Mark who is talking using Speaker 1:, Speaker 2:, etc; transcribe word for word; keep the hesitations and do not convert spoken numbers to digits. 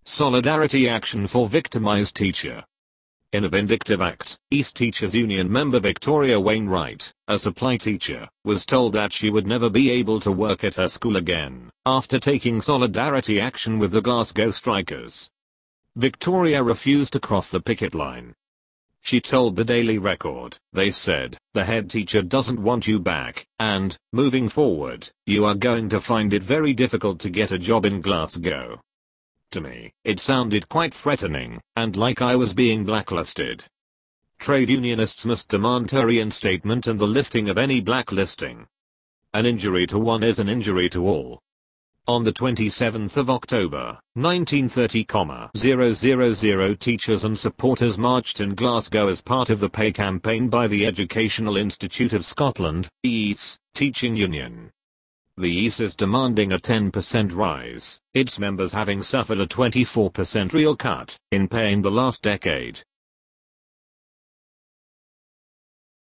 Speaker 1: Solidarity action for victimized teacher. In a vindictive act, East Teachers Union member Victoria Wainwright, a supply teacher, was told that she would never be able to work at her school again, after taking solidarity action with the Glasgow strikers. Victoria refused to cross the picket line. She told the Daily Record, "They said, the head teacher doesn't want you back, and, moving forward, you are going to find it very difficult to get a job in Glasgow." To me, it sounded quite threatening, and like I was being blacklisted. Trade unionists must demand her reinstatement and the lifting of any blacklisting. An injury to one is an injury to all. On the twenty-seventh of October, nineteen thirty, teachers and supporters marched in Glasgow as part of the pay campaign by the Educational Institute of Scotland, E I S, teaching union. The E I S is demanding a ten percent rise, its members having suffered a twenty-four percent real cut in pay in the last decade.